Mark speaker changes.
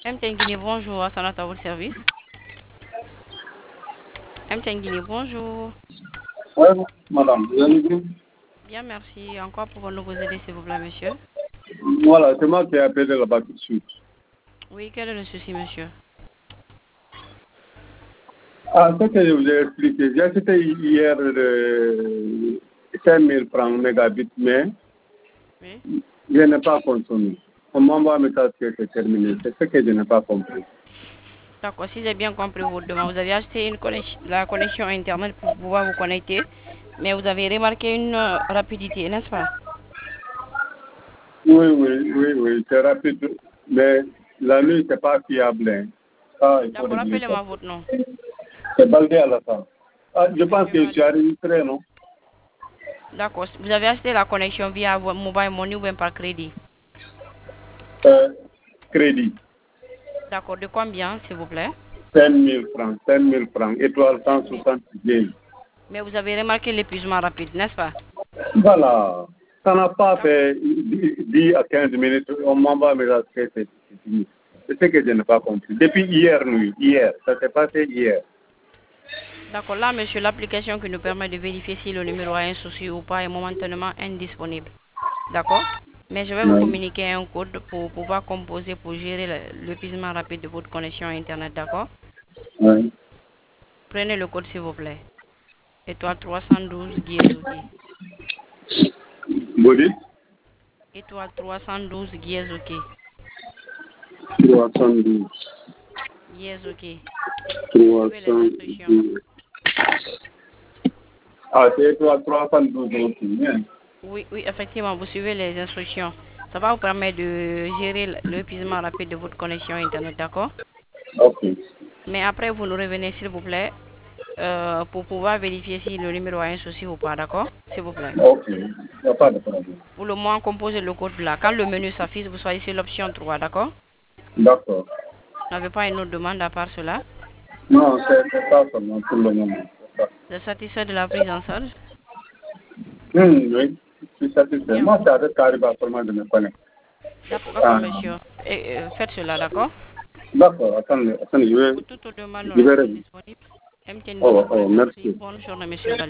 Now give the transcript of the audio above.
Speaker 1: MTN Guinée, bonjour, à à votre service. MTN Guinée, bonjour.
Speaker 2: Oui, madame, vous allez bien?
Speaker 1: Bien, merci. Encore pouvons-nous vous aider, s'il vous plaît, monsieur?
Speaker 2: Voilà, c'est moi qui ai appelé là-bas tout de suite.
Speaker 1: Oui, quel est le souci, monsieur?
Speaker 2: Ah, ce que je vous ai expliqué, j'ai acheté hier de 5000 francs mégabits, mais
Speaker 1: Oui.
Speaker 2: je n'ai pas consommé. On m'envoie un message que c'est terminé. C'est ce que je n'ai pas compris.
Speaker 1: D'accord, si j'ai bien compris votre demande, vous avez acheté la connexion Internet pour pouvoir vous connecter, mais vous avez remarqué une rapidité, n'est-ce pas?
Speaker 2: Oui, c'est rapide, mais la nuit, c'est pas fiable. Hein. Ah, il faut
Speaker 1: D'accord,
Speaker 2: régler ça.
Speaker 1: rappelez-moi votre nom.
Speaker 2: C'est Baldé à la fin. Ah, je pense
Speaker 1: Monsieur
Speaker 2: que je suis
Speaker 1: Baldé.
Speaker 2: enregistré, non?
Speaker 1: D'accord, vous avez acheté la connexion via mobile money ou bien par crédit?
Speaker 2: Euh, Crédit.
Speaker 1: D'accord, de combien, s'il vous plaît?
Speaker 2: 5000 francs, étoile
Speaker 1: 5000.
Speaker 2: 160 vieilles.
Speaker 1: Mais vous avez remarqué l'épuisement rapide, n'est-ce pas?
Speaker 2: Voilà. Ça n'a pas
Speaker 1: D'accord.
Speaker 2: fait 10 à 15 minutes. On m'envoie mes aspects, c'est fini. C'est ce que je n'ai pas compris. Depuis hier nuit, hier, ça s'est passé hier.
Speaker 1: D'accord, là, monsieur, l'application qui nous permet de vérifier si le numéro a un souci ou pas est momentanément indisponible. D'accord? Mais je vais vous
Speaker 2: Oui.
Speaker 1: communiquer un code pour pouvoir composer pour gérer l'épuisement rapide de votre connexion Internet, d'accord?
Speaker 2: Oui.
Speaker 1: Prenez le code, s'il vous plaît. Étoile 312 guiers OK.
Speaker 2: Vous dites
Speaker 1: Étoile 312 guiers OK.
Speaker 2: 312.
Speaker 1: Guiers OK. Suivez les instructions.
Speaker 2: 312. Ah, c'est étoile 312 aussi. Bien.
Speaker 1: Oui, oui, effectivement, vous suivez les instructions. Ça va vous permettre de gérer l'épuisement rapide de votre connexion Internet, d'accord?
Speaker 2: Ok.
Speaker 1: Mais après, vous nous revenez, s'il vous plaît, pour pouvoir vérifier si le numéro a un souci ou pas, d'accord? S'il vous plaît.
Speaker 2: Ok. Il n'y a pas de problème.
Speaker 1: Pour le moment, composez le code là. Quand le menu s'affiche, vous choisissez l'option 3, d'accord?
Speaker 2: D'accord.
Speaker 1: Vous n'avez pas une autre demande à part cela?
Speaker 2: Non, c'est ça seulement pour le moment. C'est ça.
Speaker 1: Vous êtes satisfait de la prise en charge?
Speaker 2: Oui, je suis satisfait.
Speaker 1: Bien.
Speaker 2: Moi, c'est avec Cariba seulement de me connaître.
Speaker 1: D'accord,
Speaker 2: Ah,
Speaker 1: monsieur. Faites cela, d'accord?
Speaker 2: d'accord, attendez,
Speaker 1: Pour toute demande, nous
Speaker 2: je vais
Speaker 1: restons
Speaker 2: régler.
Speaker 1: disponibles. MTN
Speaker 2: Oh,
Speaker 1: Guinée vous
Speaker 2: oh,
Speaker 1: remercie.
Speaker 2: merci.
Speaker 1: Bonne journée, monsieur Bal.